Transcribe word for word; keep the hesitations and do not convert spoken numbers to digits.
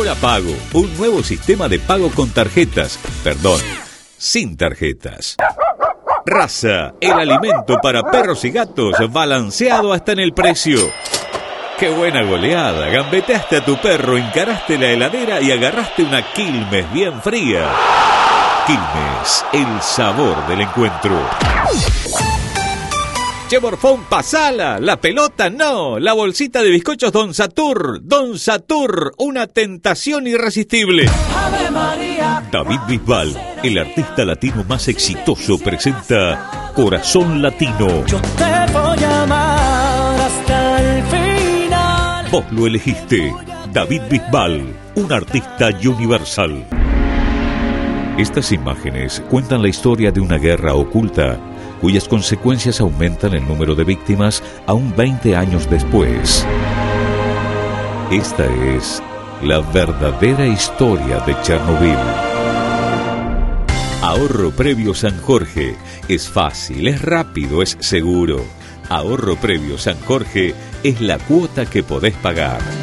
Hora Pago, un nuevo sistema de pago con tarjetas. Perdón, sin tarjetas. Raza, el alimento para perros y gatos balanceado hasta en el precio. ¡Qué buena goleada! Gambeteaste a tu perro, encaraste la heladera y agarraste una Quilmes bien fría. Quilmes, el sabor del encuentro. Che, Morfón, pasala, la pelota no, la bolsita de bizcochos Don Satur, Don Satur, una tentación irresistible. Ave María. David Bisbal, el artista latino más exitoso, presenta Corazón Latino. Yo te voy a amar hasta el final. Vos lo elegiste, David Bisbal, un artista universal. Estas imágenes cuentan la historia de una guerra oculta, cuyas consecuencias aumentan el número de víctimas aún veinte años después. Esta es la verdadera historia de Chernobyl. Ahorro Previo San Jorge. Es fácil, es rápido, es seguro. Ahorro Previo San Jorge es la cuota que podés pagar.